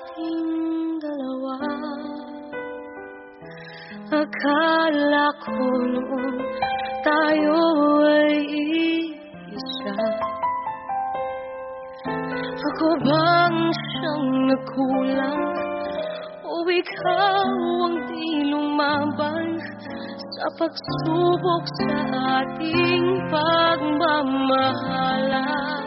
ating dalawa. Akala ko noon tayo ay iisa. Ako bang siyang nagkulang o ikaw ang di lumaban sa pagsubok sa ating pagmamahalan?